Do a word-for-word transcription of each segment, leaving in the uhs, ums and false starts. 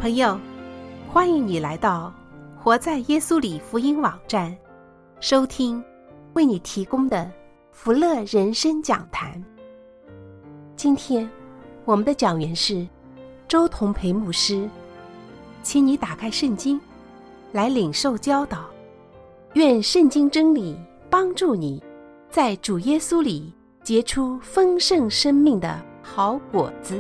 朋友，欢迎你来到活在耶稣里福音网站，收听为你提供的福乐人生讲坛。今天我们的讲员是周同培牧师，请你打开圣经来领受教导，愿圣经真理帮助你在主耶稣里结出丰盛生命的好果子。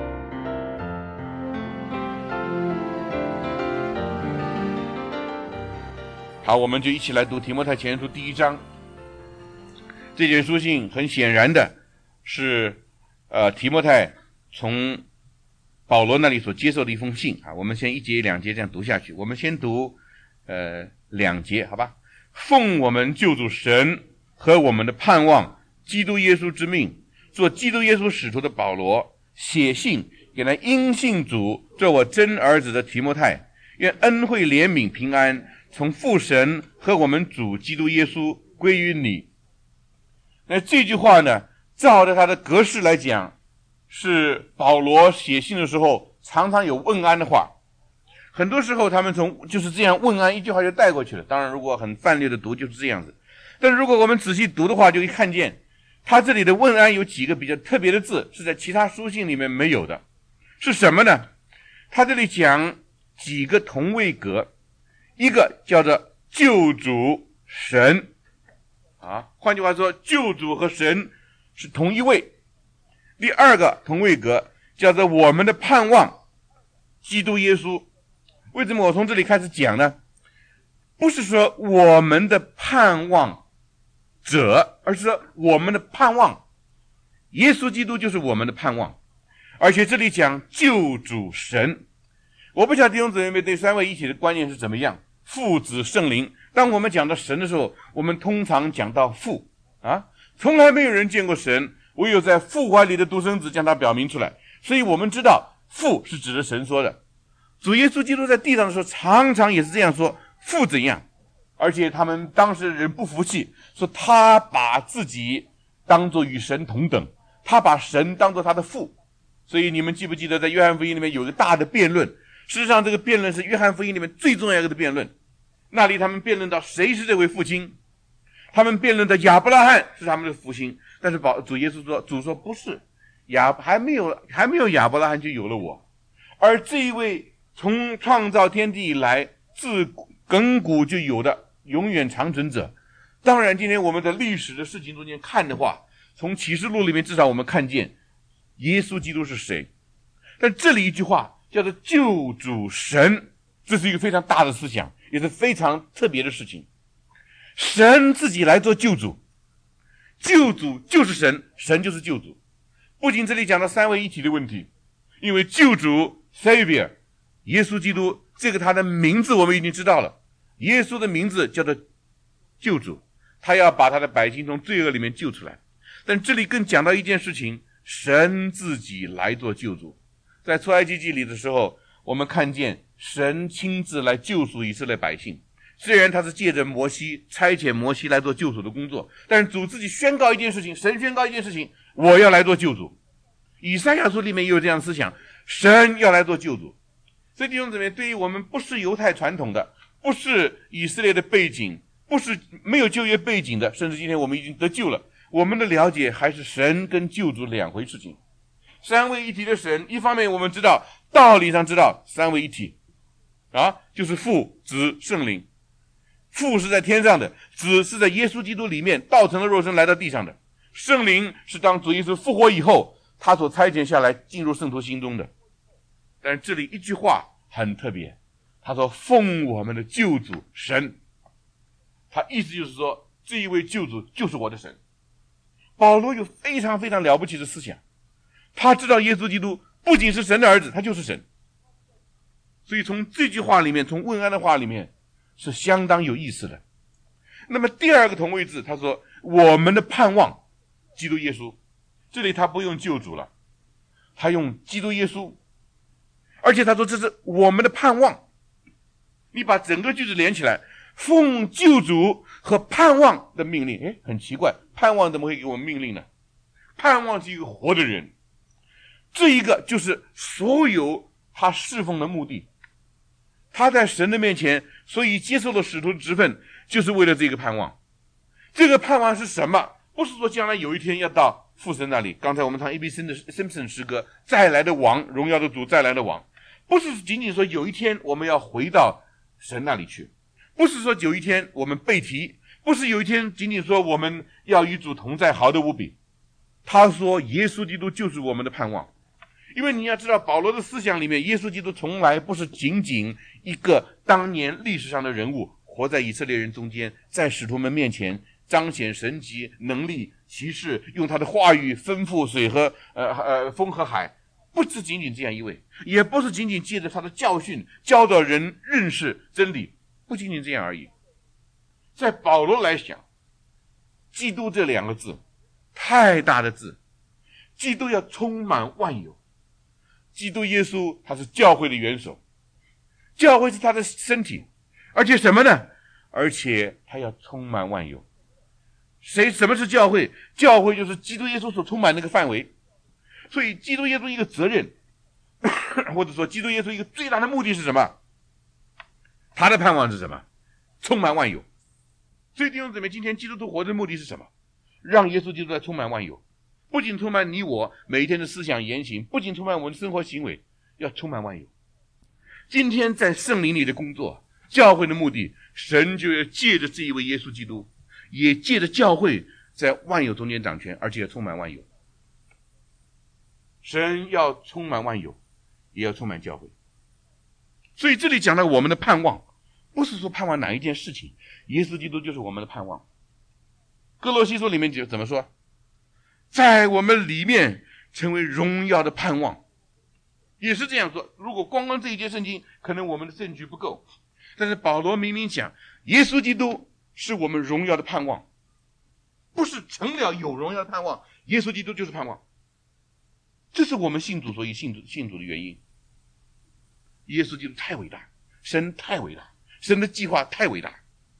好，我们就一起来读提摩太前书第一章。这卷书信很显然的是呃，提摩太从保罗那里所接受的一封信啊。我们先一节两节这样读下去。我们先读呃两节，好吧？奉我们救主神和我们的盼望基督耶稣之命，做基督耶稣使徒的保罗，写信给那因信主做我真儿子的提摩太，愿恩惠怜悯平安从父神和我们主基督耶稣归于你。那这句话呢，照着他的格式来讲，是保罗写信的时候常常有问安的话。很多时候他们从就是这样问安，一句话就带过去了。当然如果很泛略的读就是这样子，但是如果我们仔细读的话，就会看见他这里的问安有几个比较特别的字，是在其他书信里面没有的。是什么呢？他这里讲几个同位格，一个叫做救主神啊，换句话说，救主和神是同一位。第二个同位格叫做我们的盼望基督耶稣。为什么我从这里开始讲呢？不是说我们的盼望者，而是说我们的盼望耶稣基督就是我们的盼望。而且这里讲救主神，我不晓得弟兄姊妹对三位一体的观念是怎么样。父子圣灵，当我们讲到神的时候，我们通常讲到父啊，从来没有人见过神，唯有在父怀里的独生子将他表明出来。所以我们知道父是指着神说的。主耶稣基督在地上的时候常常也是这样说，父怎样，而且他们当时人不服气，说他把自己当作与神同等，他把神当作他的父。所以你们记不记得在约翰福音里面有一个大的辩论，事实上这个辩论是约翰福音里面最重要的辩论。那里他们辩论到谁是这位父亲，他们辩论到亚伯拉罕是他们的父亲，但是主耶稣说，主说不是，亚还没有还没有亚伯拉罕就有了我。而这一位从创造天地以来自亘古就有的永远长存者，当然今天我们在历史的事情中间看的话，从启示录里面至少我们看见耶稣基督是谁。但这里一句话叫做救主神，这是一个非常大的思想，也是非常特别的事情。神自己来做救主，救主就是神，神就是救主。不仅这里讲到三位一体的问题，因为救主 Savior 耶稣基督，这个他的名字我们已经知道了，耶稣的名字叫做救主，他要把他的百姓从罪恶里面救出来。但这里更讲到一件事情，神自己来做救主。在出埃及记里的时候，我们看见神亲自来救赎以色列百姓。虽然他是借着摩西差遣摩西来做救赎的工作，但是主自己宣告一件事情，神宣告一件事情，我要来做救主。以赛亚书里面也有这样的思想，神要来做救主。所以弟兄姊妹，对于我们不是犹太传统的，不是以色列的背景，不是没有旧约背景的，甚至今天我们已经得救了，我们的了解还是神跟救主两回事情。三位一体的神，一方面我们知道道理上知道三位一体啊，就是父子圣灵。父是在天上的，子是在耶稣基督里面道成了肉身来到地上的，圣灵是当主耶稣复活以后他所差遣下来进入圣徒心中的。但是这里一句话很特别，他说奉我们的救主神，他意思就是说这一位救主就是我的神。保罗有非常非常了不起的思想，他知道耶稣基督不仅是神的儿子，他就是神。所以从这句话里面，从问安的话里面是相当有意思的。那么第二个同位字，他说我们的盼望基督耶稣，这里他不用救主了，他用基督耶稣，而且他说这是我们的盼望。你把整个句子连起来，奉救主和盼望的命令，诶，很奇怪，盼望怎么会给我们命令呢？盼望是一个活的人，这一个就是所有他侍奉的目的， 他在神的面前，所以接受了使徒的职分，就是为了这个盼望。这个盼望是什么？不是说将来有一天要到父神那里。刚才我们唱 A B C 的 Simpson 诗歌，再来的王，荣耀的主，再来的王，不是仅仅说有一天我们要回到神那里去，不是说有一天我们被提，不是有一天仅仅说我们要与主同在，好的无比。他说耶稣基督就是我们的盼望。因为你要知道，保罗的思想里面，耶稣基督从来不是仅仅一个当年历史上的人物，活在以色列人中间，在使徒们面前彰显神迹能力奇事，用他的话语吩咐水和呃呃风和海，不是仅仅这样一位，也不是仅仅借着他的教训教导人认识真理，不仅仅这样而已。在保罗来讲，基督这两个字太大的字，基督要充满万有。基督耶稣他是教会的元首，教会是他的身体，而且什么呢？而且他要充满万有。谁什么是教会？教会就是基督耶稣所充满那个范围。所以基督耶稣一个责任，或者说基督耶稣一个最大的目的是什么？他的盼望是什么？充满万有。所以弟兄姊妹，今天基督徒活着的目的是什么？让耶稣基督来充满万有。不仅充满你我每一天的思想言行，不仅充满我们的生活行为，要充满万有。今天在圣灵里的工作，教会的目的，神就要借着这一位耶稣基督，也借着教会在万有中间掌权，而且要充满万有。神要充满万有，也要充满教会。所以这里讲到我们的盼望，不是说盼望哪一件事情，耶稣基督就是我们的盼望。哥罗西书里面就怎么说？在我们里面成为荣耀的盼望，也是这样说。如果光光这一节圣经，可能我们的证据不够，但是保罗明明讲，耶稣基督是我们荣耀的盼望，不是成了有荣耀的盼望，耶稣基督就是盼望。这是我们信主所以信主信主的原因。耶稣基督太伟大，神太伟大，神的计划太伟大，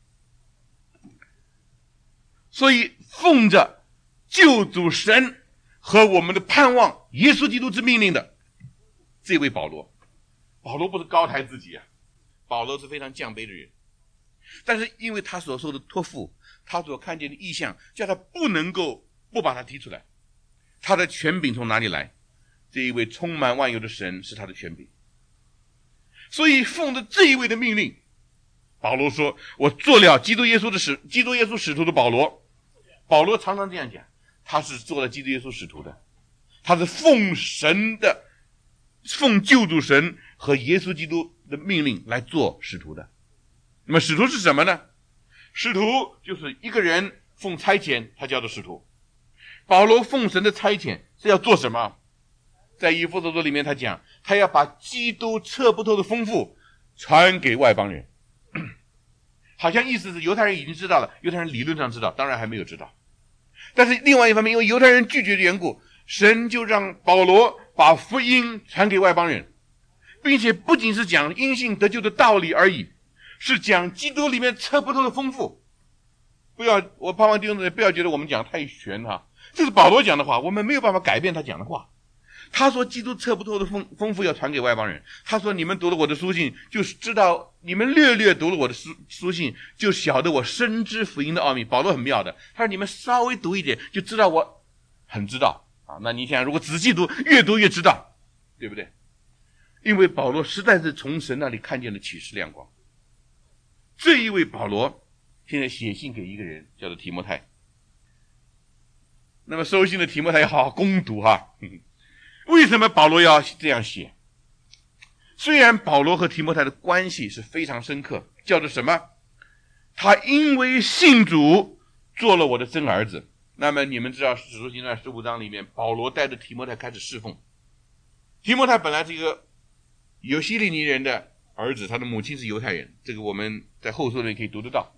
所以奉着救主神和我们的盼望耶稣基督之命令的这位保罗，保罗不是高抬自己啊，保罗是非常降卑的人，但是因为他所受的托付，他所看见的异象，叫他不能够不把他提出来。他的权柄从哪里来？这一位充满万有的神是他的权柄。所以奉着这一位的命令，保罗说，我做了基督耶稣的使基督耶稣使徒的保罗。保罗常常这样讲，他是做了基督耶稣使徒的，他是奉神的奉救主神和耶稣基督的命令来做使徒的。那么使徒是什么呢？使徒就是一个人奉差遣，他叫做使徒。保罗奉神的差遣是要做什么？在以弗所书里面他讲，他要把基督测不透的丰富传给外邦人。好像意思是犹太人已经知道了，犹太人理论上知道，当然还没有知道。但是另外一方面，因为犹太人拒绝的缘故，神就让保罗把福音传给外邦人，并且不仅是讲因信得救的道理而已，是讲基督里面测不透的丰富。不要，我盼望弟兄姊妹不要觉得我们讲太玄哈，这是保罗讲的话，我们没有办法改变他讲的话。他说基督测不透的丰丰富要传给外邦人。他说你们读了我的书信，就是知道，你们略略读了我的书书信，就晓得我深知福音的奥秘。保罗很妙的，他说你们稍微读一点，就知道我很知道啊。那你想，如果仔细读，越读越知道，对不对？因为保罗实在是从神那里看见了启示亮光。这一位保罗现在写信给一个人，叫做提摩太。那么收信的提摩太要好好攻读哈。为什么保罗要这样写？虽然保罗和提摩太的关系是非常深刻，叫做什么？他因为信主做了我的真儿子。那么你们知道使徒行传十五章里面，保罗带着提摩太开始侍奉。提摩太本来是一个有希利尼人的儿子，他的母亲是犹太人，这个我们在后书里可以读得到。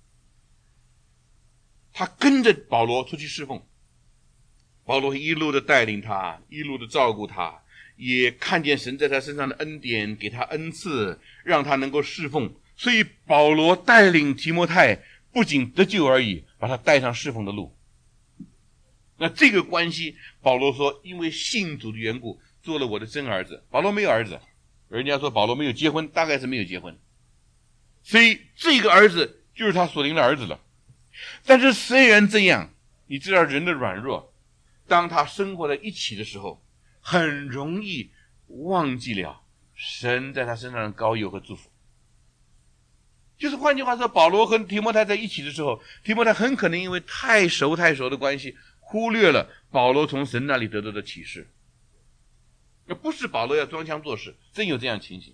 他跟着保罗出去侍奉，保罗一路的带领他，一路的照顾他，也看见神在他身上的恩典，给他恩赐，让他能够侍奉。所以保罗带领提摩太不仅得救而已，把他带上侍奉的路。那这个关系，保罗说因为信主的缘故做了我的真儿子。保罗没有儿子， 人家说保罗没有结婚，大概是没有结婚，所以这个儿子就是他属灵的儿子了。但是虽然这样，你知道人的软弱，当他生活在一起的时候，很容易忘记了神在他身上的膏油和祝福。就是换句话说，保罗和提摩太在一起的时候，提摩太很可能因为太熟太熟的关系，忽略了保罗从神那里得到的启示。不是保罗要装腔作势，真有这样情形，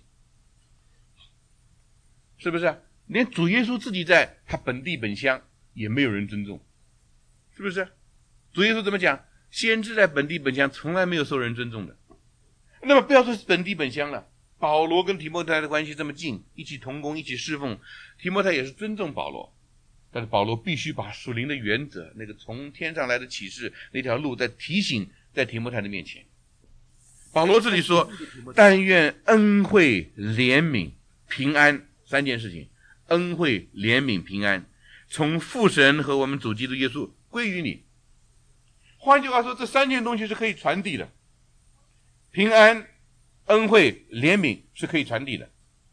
是不是？连主耶稣自己在他本地本乡也没有人尊重，是不是？主耶稣怎么讲？先知在本地本乡从来没有受人尊重的。那么不要说是本地本乡了，保罗跟提摩太的关系这么近，一起同工，一起侍奉，提摩太也是尊重保罗，但是保罗必须把属灵的原则，那个从天上来的启示那条路再提醒在提摩太的面前。保罗这里说，但愿恩惠、怜悯、平安三件事情，恩惠、怜悯、平安，从父神和我们主基督耶稣归于你。换句话说，这三件东西是可以传递的，平安、恩惠、怜悯是可以传递的。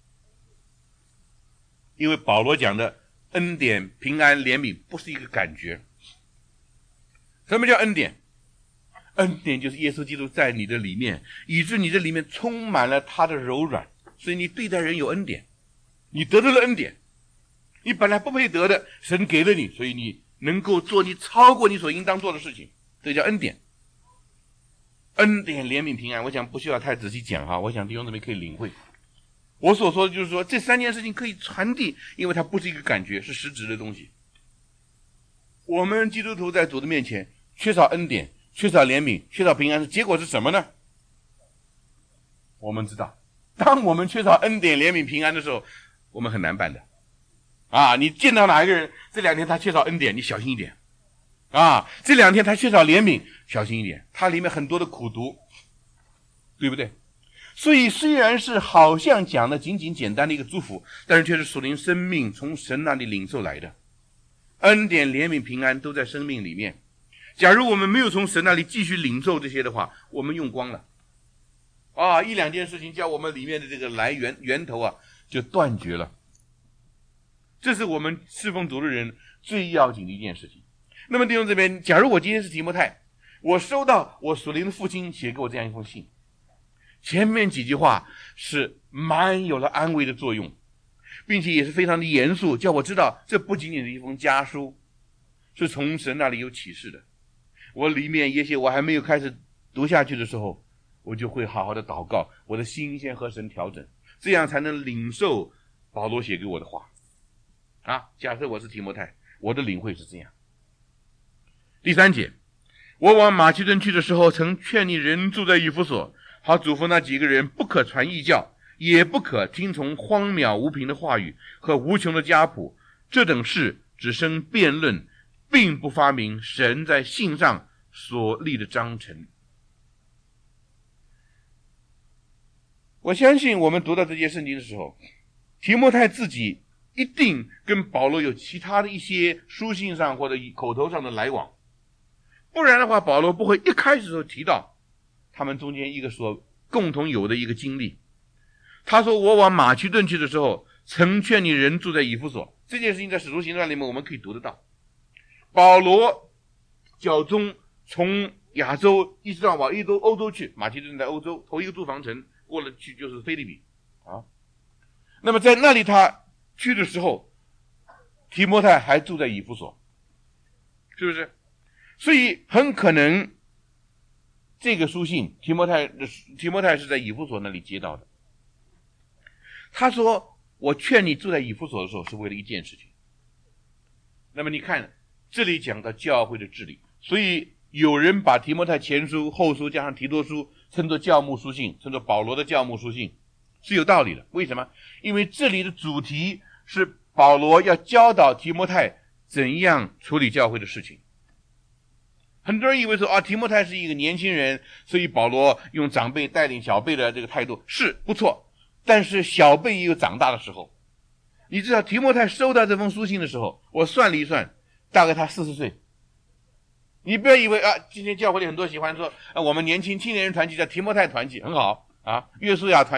因为保罗讲的恩典、平安、怜悯不是一个感觉。什么叫恩典？恩典就是耶稣基督在你的里面，以致你的里面充满了他的柔软，所以你对待人有恩典，你得到了恩典，你本来不配得的，神给了你，所以你能够做你超过你所应当做的事情，这叫恩典。恩典、怜悯、平安，我想不需要太仔细讲哈，我想弟兄姊妹可以领会。我所说的就是说，这三件事情可以传递，因为它不是一个感觉，是实质的东西。我们基督徒在主的面前缺少恩典，缺少怜悯，缺少平安，结果是什么呢？我们知道，当我们缺少恩典、怜悯、平安的时候，我们很难办的。啊，你见到哪一个人，这两天他缺少恩典，你小心一点。啊，这两天他缺少怜悯，小心一点，他里面很多的苦毒，对不对？所以虽然是好像讲的仅仅简单的一个祝福，但是却是属灵生命从神那里领受来的。恩典、怜悯、平安都在生命里面。假如我们没有从神那里继续领受这些的话，我们用光了啊，一两件事情叫我们里面的这个来源源头啊就断绝了。这是我们侍奉主的人最要紧的一件事情。那么弟兄这边，假如我今天是提摩太，我收到我属灵的父亲写给我这样一封信，前面几句话是蛮有了安慰的作用，并且也是非常的严肃，叫我知道这不仅仅是一封家书，是从神那里有启示的。我里面也许我还没有开始读下去的时候，我就会好好的祷告，我的心先和神调整，这样才能领受保罗写给我的话啊。假设我是提摩太，我的领会是这样。第三节，我往马其顿去的时候，曾劝你人住在以弗所，好嘱咐那几个人不可传异教，也不可听从荒渺无凭的话语和无穷的家谱，这等事只生辩论，并不发明神在信上所立的章程。我相信我们读到这些圣经的时候，提摩太自己一定跟保罗有其他的一些书信上或者口头上的来往，不然的话保罗不会一开始就提到他们中间一个所共同有的一个经历。他说我往马其顿去的时候，曾劝你人住在以弗所，这件事情在使徒行传里面我们可以读得到。保罗教宗从亚洲一直到往欧洲欧洲去，马其顿在欧洲头一个驻防城，过了去就是腓立比啊。那么在那里他去的时候，提摩太还住在以弗所，是不是？所以很可能这个书信提摩太提摩太是在以弗所那里接到的。他说我劝你住在以弗所的时候是为了一件事情。那么你看这里讲到教会的治理，所以有人把提摩太前书、后书加上提多书称作教牧书信，称作保罗的教牧书信，是有道理的。为什么？因为这里的主题是保罗要教导提摩太怎样处理教会的事情。很多人以为说啊，提摩太是一个年轻人，所以保罗用长辈带领小辈的这个态度是不错，但是小辈也有长大的时候。你知道提摩太收到这封书信的时候，我算了一算，大概他四十岁。你不要以为啊，今天教会里很多喜欢说、啊、我们年轻青年人团体叫提摩太团体很好啊，约书亚团体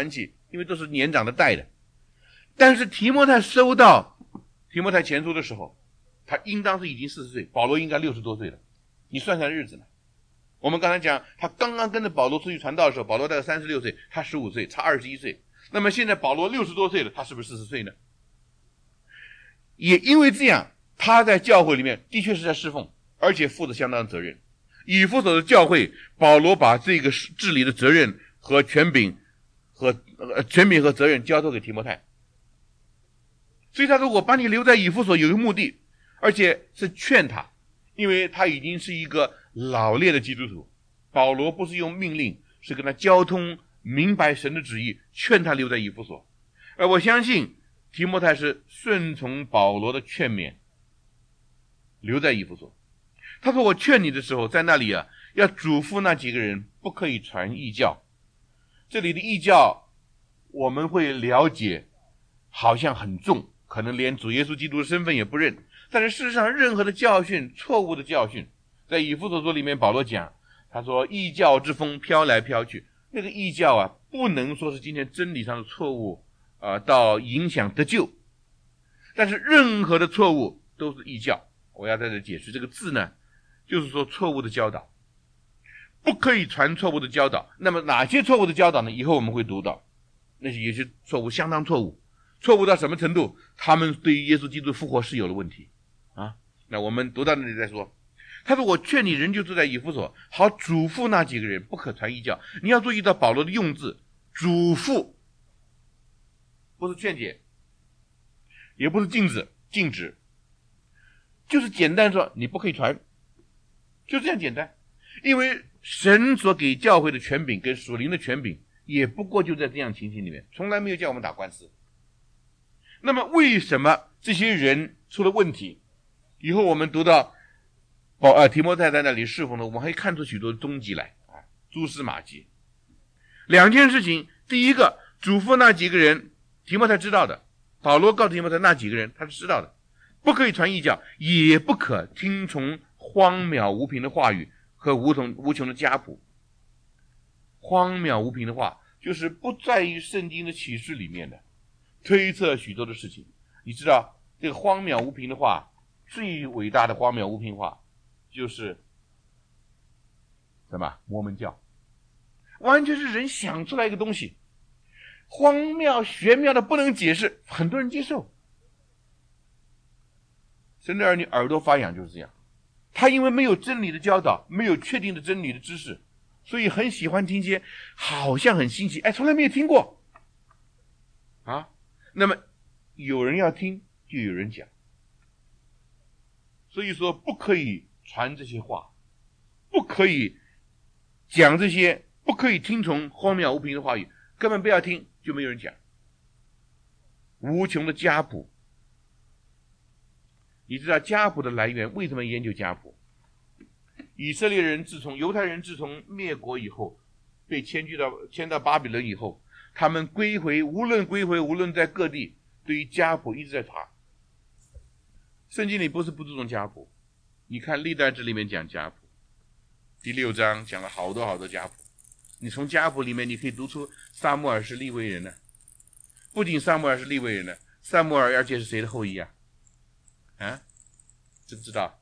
因为都是年长的带的。但是提摩太收到提摩太前书的时候，他应当是已经四十岁，保罗应该六十多岁了，你算算日子呢。我们刚才讲，他刚刚跟着保罗出去传道的时候，保罗大概三十六岁，他十五岁，差二十一岁。那么现在保罗六十多岁了，他是不是四十岁呢？也因为这样，他在教会里面的确是在侍奉，而且负着相当的责任。以弗所的教会，保罗把这个治理的责任和权柄和、呃、权柄和责任交托给提摩太。所以他说我把你留在以弗所有一个目的，而且是劝他，因为他已经是一个老练的基督徒。保罗不是用命令，是跟他交通明白神的旨意，劝他留在以弗所。而我相信提摩太是顺从保罗的劝勉，留在以弗所。他说我劝你的时候，在那里啊，要嘱咐那几个人不可以传异教。这里的异教我们会了解好像很重，可能连主耶稣基督的身份也不认。但是事实上任何的教训，错误的教训，在以弗所书里面保罗讲，他说异教之风飘来飘去。那个异教啊，不能说是今天真理上的错误啊、呃，到影响得救。但是任何的错误都是异教。我要在这解释这个字呢，就是说错误的教导，不可以传错误的教导。那么哪些错误的教导呢？以后我们会读到，那些有些错误相当错误，错误到什么程度？他们对于耶稣基督复活是有了问题啊。那我们读到那里再说。他说我劝你人就住在以弗所，好嘱咐那几个人不可传异教。你要注意到保罗的用字，嘱咐，不是劝解，也不是禁止禁止，就是简单说你不可以传，就这样简单。因为神所给教会的权柄跟属灵的权柄也不过就在这样情形里面，从来没有叫我们打官司。那么为什么这些人出了问题？以后我们读到保呃提摩太在那里侍奉呢，我们可以看出许多踪迹来啊，蛛丝马迹。两件事情，第一个，嘱咐那几个人，提摩太知道的，保罗告诉提摩太那几个人他是知道的，不可以传异教，也不可听从荒渺无凭的话语和无穷无穷的家谱。荒谬无凭的话，就是不在于圣经的启示里面的，推测许多的事情。你知道这个荒谬无凭的话，最伟大的荒谬无凭话就是什么？摩门教，完全是人想出来一个东西，荒谬玄妙的不能解释，很多人接受。神的儿女耳朵发痒就是这样，他因为没有真理的教导，没有确定的真理的知识，所以很喜欢听些好像很新奇，哎，从来没有听过啊。那么有人要听，就有人讲，所以说不可以传这些话，不可以讲这些，不可以听从荒谬无凭的话语，根本不要听，就没有人讲。无穷的家谱，你知道家谱的来源，为什么研究家谱？以色列人自从犹太人自从灭国以后，被迁居到迁到巴比伦以后，他们归回，无论归回，无论在各地，对于家谱一直在查。圣经里不是不注重家谱，你看历代志里面讲家谱，第六章讲了好多好多家谱。你从家谱里面你可以读出撒母耳是利未人呢，不仅撒母耳是利未人呢，撒母耳而且是谁的后裔啊？啊，知不知道？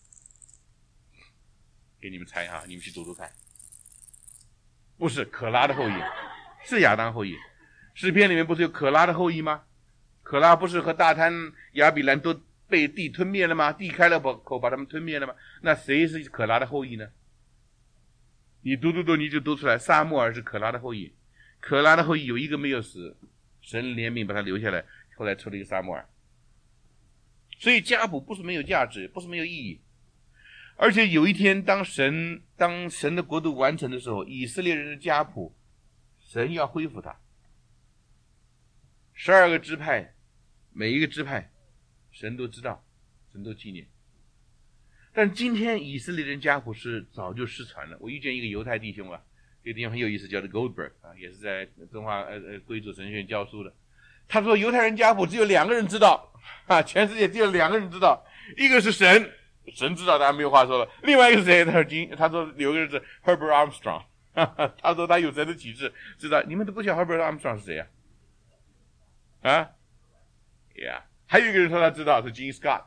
给你们猜哈，你们去读读看。不是可拉的后裔，是亚当后裔。诗篇里面不是有可拉的后裔吗？可拉不是和大滩亚比兰都被地吞灭了吗？地开了口把他们吞灭了吗？那谁是可拉的后裔呢？你读读读你就读出来，撒母耳是可拉的后裔。可拉的后裔有一个没有死，神怜悯把他留下来，后来出了一个撒母耳。所以家谱不是没有价值，不是没有意义。而且有一天当神当神的国度完成的时候，以色列人的家谱神要恢复它。十二个支派，每一个支派神都知道，神都纪念。但今天以色列人家谱是早就失传了。我遇见一个犹太弟兄啊，这个地方很有意思，叫做 Goldberg 啊，也是在中华呃呃贵族神学院教书的。他说犹太人家谱只有两个人知道啊，全世界只有两个人知道，一个是神，神知道，当然没有话说了。另外一个是谁？他说他说有个人是 Herbert Armstrong， 他说他有神的启示，知道。你们都不晓得 Herbert Armstrong 是谁啊？ 啊呀，还有一个人说他知道是 Gene Scott，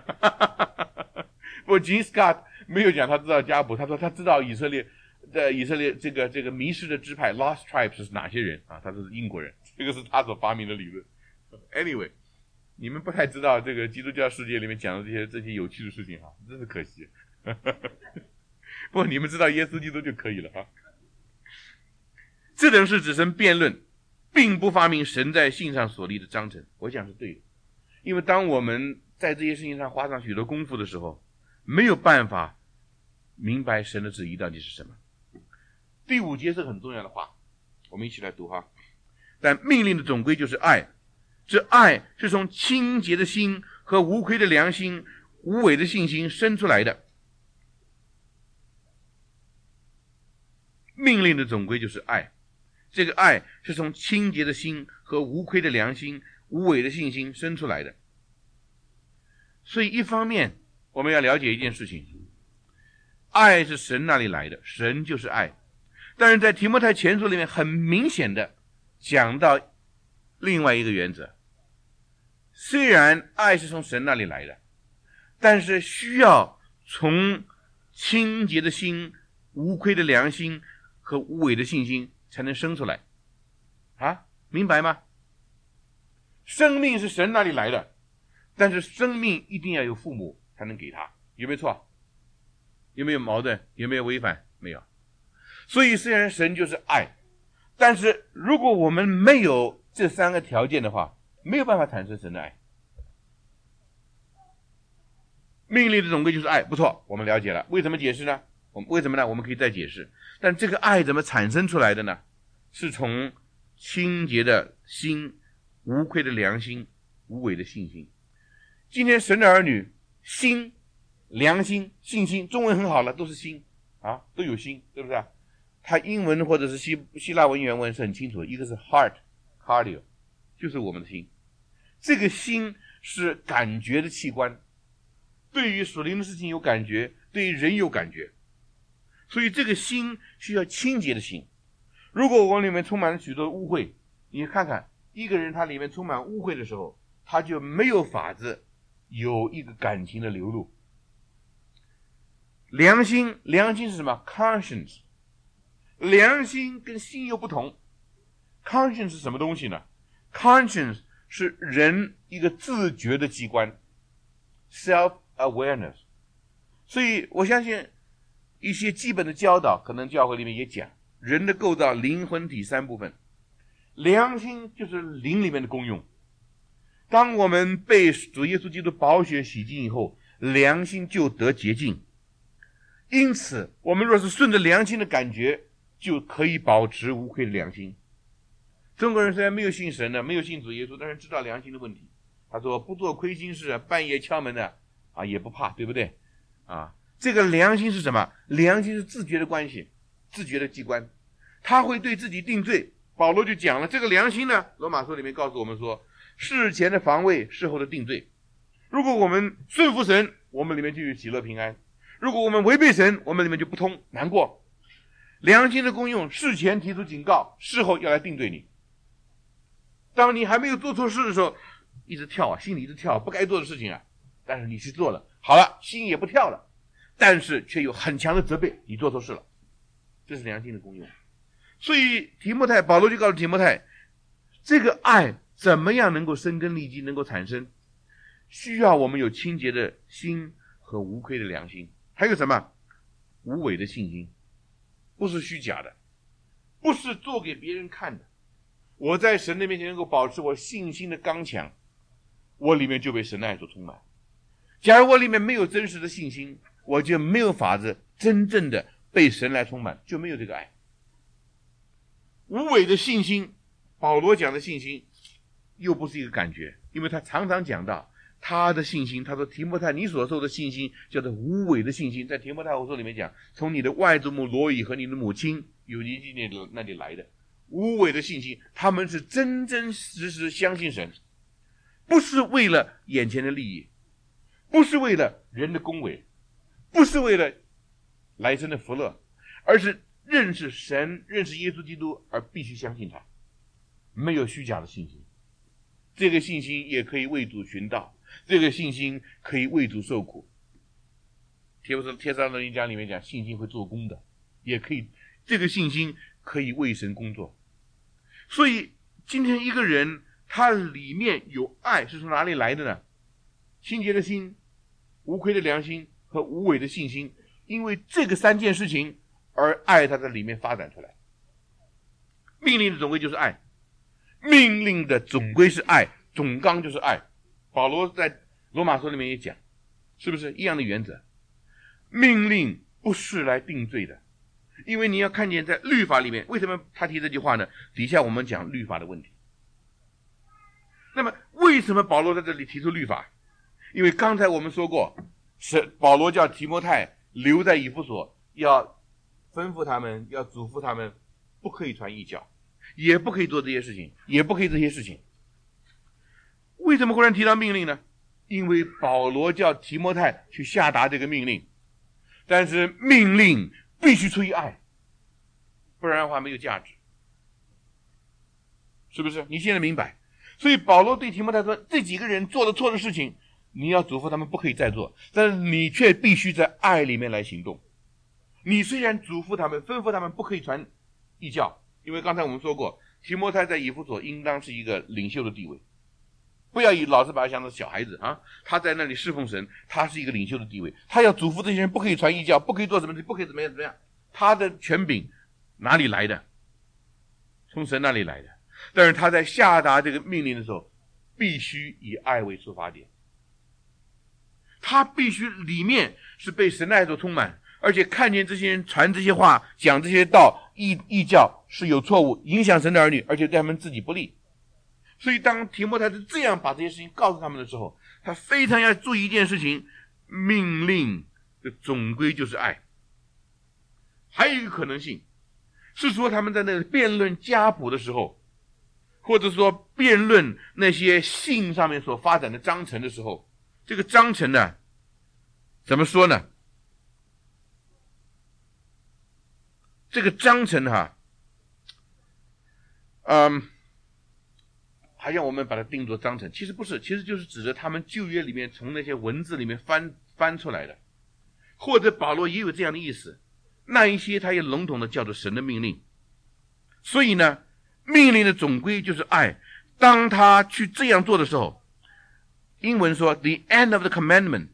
不过 Gene Scott 没有讲他知道家谱，他说他知道以色列的以色列这个这个迷失的支派 Lost Tribes 是哪些人啊？他是英国人，这个是他所发明的理论。Anyway， 你们不太知道这个基督教世界里面讲的这些这些有趣的事情哈，真是可惜。不过你们知道耶稣基督就可以了哈。这等是只生辩论，并不发明神在信上所立的章程。我讲是对的，因为当我们在这些事情上花上许多功夫的时候，没有办法明白神的旨意到底是什么。第五节是很重要的话，我们一起来读哈。但命令的总归就是爱，这爱是从清洁的心和无亏的良心、无伪的信心生出来的。命令的总归就是爱，这个爱是从清洁的心和无亏的良心、无伪的信心生出来的。所以一方面我们要了解一件事情，爱是神那里来的，神就是爱。但是在提摩太前书里面很明显的讲到另外一个原则，虽然爱是从神那里来的，但是需要从清洁的心、无亏的良心和无伪的信心才能生出来啊，明白吗？生命是神那里来的，但是生命一定要有父母才能给他，有没有错？有没有矛盾？有没有违反？没有。所以虽然神就是爱，但是如果我们没有这三个条件的话，没有办法产生神的爱。命令的总归就是爱，不错，我们了解了。为什么解释呢？我们为什么呢？我们可以再解释。但这个爱怎么产生出来的呢？是从清洁的心、无愧的良心、无伪的信心。今天神的儿女，心、良心、信心，中文很好了，都是心啊，都有心，对不对啊？它英文或者是希希腊文原文是很清楚的，一个是 heart cardio， 就是我们的心。这个心是感觉的器官，对于属灵的事情有感觉，对于人有感觉。所以这个心需要清洁的心。如果我里面充满了许多污秽，你看看一个人他里面充满污秽的时候，他就没有法子有一个感情的流露。良心，良心是什么？ conscience。 良心跟心又不同。 conscience 是什么东西呢？ conscience 是人一个自觉的机关， self awareness。 所以我相信一些基本的教导可能教会里面也讲，人的构造灵魂体三部分，良心就是灵里面的功用。当我们被主耶稣基督宝血洗净以后，良心就得洁净。因此我们若是顺着良心的感觉，就可以保持无愧的良心。中国人虽然没有信神的，没有信主耶稣，但是知道良心的问题。他说不做亏心事，半夜敲门的啊也不怕，对不对啊？这个良心是什么？良心是自觉的关系，自觉的机关，他会对自己定罪。保罗就讲了，这个良心呢，罗马书里面告诉我们说，事前的防卫，事后的定罪。如果我们顺服神，我们里面就有喜乐平安；如果我们违背神，我们里面就不通，难过。良心的功用，事前提出警告，事后要来定罪你。当你还没有做错事的时候，一直跳啊，心里一直跳不该做的事情啊，但是你去做了，好了，心也不跳了，但是却有很强的责备，你做错事了。这是良心的功用。所以提摩太，保罗就告诉提摩太，这个爱怎么样能够生根立基，能够产生，需要我们有清洁的心和无愧的良心，还有什么？无伪的信心，不是虚假的，不是做给别人看的。我在神的面前能够保持我信心的刚强，我里面就被神的爱所充满。假如我里面没有真实的信心，我就没有法子真正的被神来充满，就没有这个爱。无伪的信心，保罗讲的信心又不是一个感觉，因为他常常讲到他的信心，他说提摩太你所受的信心叫做无伪的信心，在提摩太后书里面讲，从你的外祖母罗以和你的母亲有尼基那里来的无伪的信心，他们是真真实实相信神，不是为了眼前的利益，不是为了人的恭维，不是为了来生的福乐，而是认识神，认识耶稣基督，而必须相信他，没有虚假的信心。 这个信心也可以为主寻道，这个信心可以为主受苦。帖不是帖撒罗尼迦里面讲，信心会做工的，也可以，这个信心可以为神工作。所以今天一个人他里面有爱是从哪里来的呢？清洁的心、无亏的良心和无伪的信心，因为这个三件事情而爱它在里面发展出来。命令的总归就是爱，命令的总归是爱，总纲就是爱。保罗在罗马书里面也讲，是不是一样的原则？命令不是来定罪的，因为你要看见在律法里面，为什么他提这句话呢？底下我们讲律法的问题。那么为什么保罗在这里提出律法？因为刚才我们说过，是保罗叫提摩太留在以弗所，要吩咐他们，要嘱咐他们，不可以传异教，也不可以做这些事情，也不可以这些事情。为什么忽然提到命令呢？因为保罗叫提摩太去下达这个命令，但是命令必须出于爱，不然的话没有价值，是不是？你现在明白？所以保罗对提摩太说，这几个人做了错的事情，你要嘱咐他们不可以再做，但是你却必须在爱里面来行动。你虽然嘱咐他们，吩咐他们不可以传异教，因为刚才我们说过，提摩太在以弗所应当是一个领袖的地位，不要以老是把他想成小孩子啊！他在那里侍奉神，他是一个领袖的地位，他要嘱咐这些人不可以传异教，不可以做什么，不可以怎么样怎么样。他的权柄哪里来的？从神那里来的。但是他在下达这个命令的时候，必须以爱为出发点。他必须里面是被神的爱所充满，而且看见这些人传这些话、讲这些道、异异教是有错误，影响神的儿女，而且对他们自己不利。所以当提摩太是这样把这些事情告诉他们的时候，他非常要注意一件事情，命令的总归就是爱。还有一个可能性是说，他们在那辩论家谱的时候，或者说辩论那些信上面所发展的章程的时候，这个章程呢，怎么说呢？这个章程哈，嗯，好像我们把它定作章程，其实不是，其实就是指着他们旧约里面从那些文字里面翻翻出来的，或者保罗也有这样的意思，那一些他也笼统的叫做神的命令。所以呢，命令的总归就是爱。当他去这样做的时候，英文说 the end of the commandment，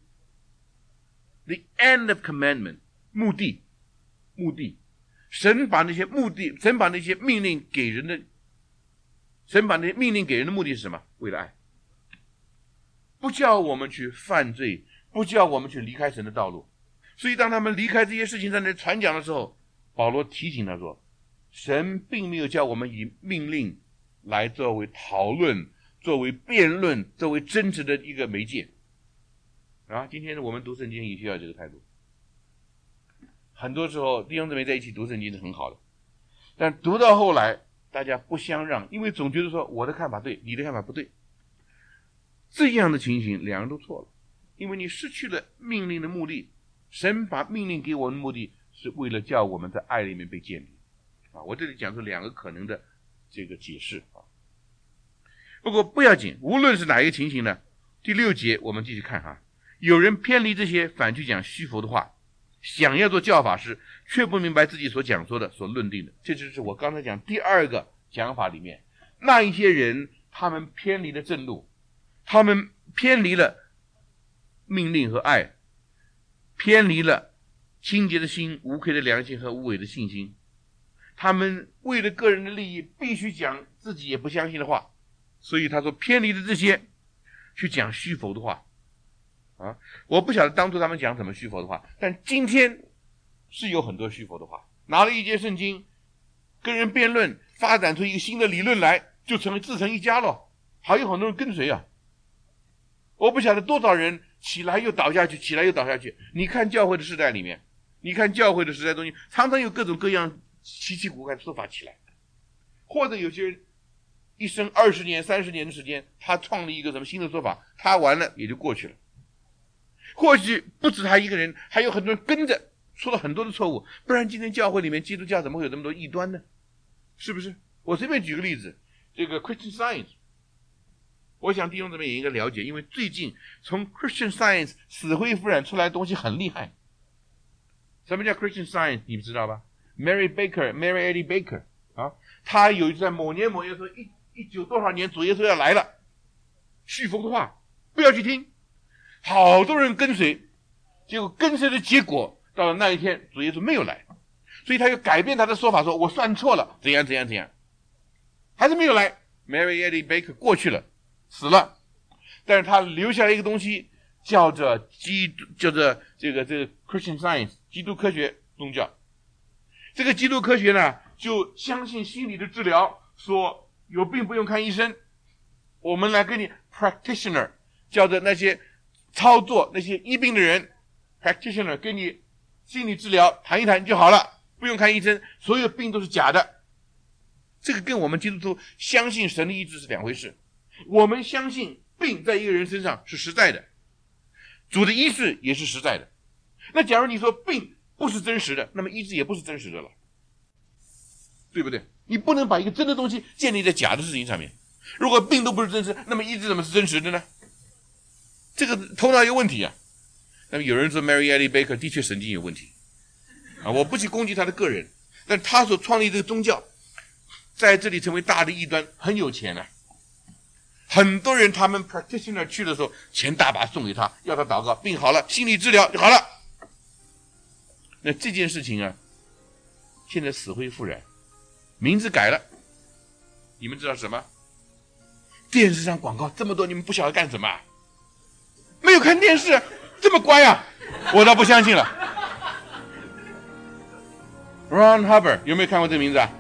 the end of commandment， 目的目的神把那些目的神把那些命令给人的神把那些命令给人的目的是什么？为了爱，不叫我们去犯罪，不叫我们去离开神的道路。所以当他们离开这些事情在那传讲的时候，保罗提醒他说，神并没有叫我们以命令来作为讨论、作为辩论、作为争执的一个媒介啊！今天我们读圣经也需要这个态度。很多时候弟兄姊妹在一起读圣经是很好的，但读到后来大家不相让，因为总觉得说我的看法对，你的看法不对。这样的情形两人都错了，因为你失去了命令的目的。神把命令给我们的目的是为了叫我们在爱里面被建立啊！我这里讲出两个可能的这个解释啊。不过不要紧，无论是哪一个情形呢，第六节我们继续看哈。有人偏离这些，反去讲虚浮的话，想要做教法师，却不明白自己所讲说的、所论定的。这就是我刚才讲第二个讲法里面，那一些人他们偏离了正路，他们偏离了命令和爱，偏离了清洁的心、无愧的良心和无伪的信心。他们为了个人的利益，必须讲自己也不相信的话，所以他说偏离了这些，去讲虚浮的话啊！我不晓得当初他们讲什么虚浮的话，但今天是有很多虚浮的话。拿了一节圣经，跟人辩论，发展出一个新的理论来，就成为自成一家了，还有很多人跟随啊！我不晓得多少人起来又倒下去，起来又倒下去。你看教会的时代里面，你看教会的时代中间，常常有各种各样奇奇怪怪的说法起来，或者有些人一生二十年、三十年的时间，他创立一个什么新的说法，他完了也就过去了。或许不止他一个人，还有很多人跟着说了很多的错误，不然今天教会里面基督教怎么会有这么多异端呢？是不是？我随便举个例子，这个 Christian Science 我想弟兄姊妹也应该了解，因为最近从 Christian Science 死灰复燃出来的东西很厉害。什么叫 Christian Science 你们知道吧？ Mary Baker Mary Eddy Baker 啊，他有在某年某月说一一九多少年主耶稣要来了，飓风的话不要去听，好多人跟随，结果跟随的结果到了那一天主耶稣没有来，所以他又改变他的说法，说我算错了，怎样怎样怎样，还是没有来。 Mary Eddy Baker 过去了，死了，但是他留下了一个东西，叫做基督，叫做这个这个 Christian Science 基督科学宗教。这个基督科学呢，就相信心理的治疗，说有病不用看医生，我们来给你 practitioner， 叫做那些操作那些医病的人 practitioner 给你心理治疗谈一谈就好了，不用看医生，所有病都是假的。这个跟我们基督徒相信神的医治是两回事。我们相信病在一个人身上是实在的，主的医治也是实在的。那假如你说病不是真实的，那么医治也不是真实的了，对不对？你不能把一个真的东西建立在假的事情上面。如果病都不是真实，那么医治怎么是真实的呢？这个头脑有问题啊。那么有人说 Mary Eddy Baker 的确神经有问题啊，我不去攻击他的个人，但他所创立这个宗教在这里成为大的异端，很有钱啊。很多人他们 practitioner 去的时候，钱大把送给他，要他祷告，病好了，心理治疗就好了。那这件事情啊，现在死灰复燃，名字改了，你们知道什么？电视上广告这么多，你们不晓得干什么？没有看电视，这么乖啊？我倒不相信了。Ron Hubbard 有没有看过这个名字啊？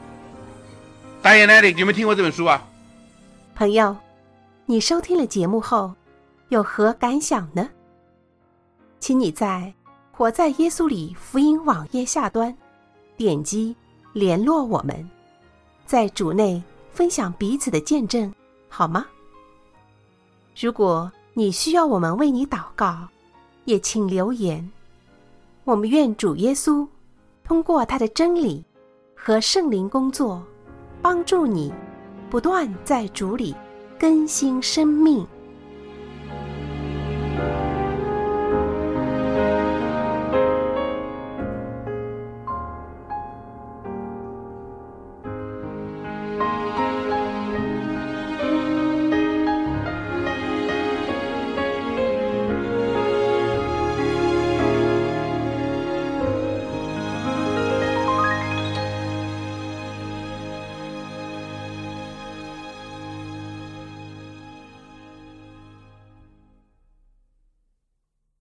Dianetics 有没有听过这本书啊？ 朋友，你收听了节目后有何感想呢？请你在活在耶稣里福音网页下端点击联络我们，在主内分享彼此的见证，好吗？如果你需要我们为你祷告，也请留言。我们愿主耶稣通过他的真理和圣灵工作，帮助你不断在主里更新生命。